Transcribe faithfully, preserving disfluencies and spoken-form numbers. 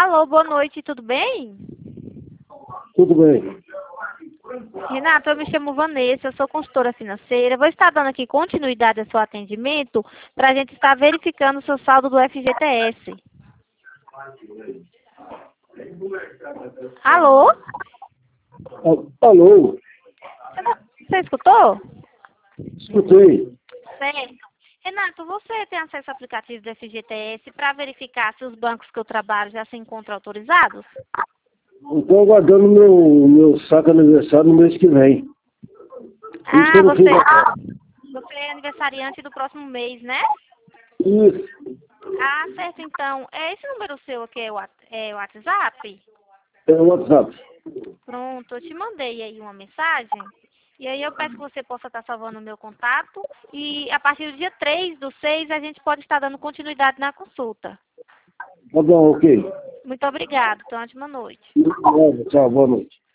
Alô, boa noite, tudo bem? Tudo bem. Renato, eu me chamo Vanessa, eu sou consultora financeira. Vou estar dando aqui continuidade ao seu atendimento para a gente estar verificando o seu saldo do F G T S. Alô? A- Alô? Você escutou? Escutei. Certo. Renato, você tem acesso ao aplicativo do F G T S para verificar se os bancos que eu trabalho já se encontram autorizados? Estou aguardando meu, meu saco aniversário no mês que vem. Isso que Ah, eu não você, fiz. você é aniversariante do próximo mês, né? Isso. Ah, certo, então. É esse número seu aqui é o What- é o WhatsApp? É o WhatsApp. Pronto, eu te mandei aí uma mensagem. E aí eu peço que você possa estar salvando o meu contato. E a partir do dia três do seis a gente pode estar dando continuidade na consulta. Tá bom, ok. Muito obrigada. Então, ótima noite. Tchau, boa noite.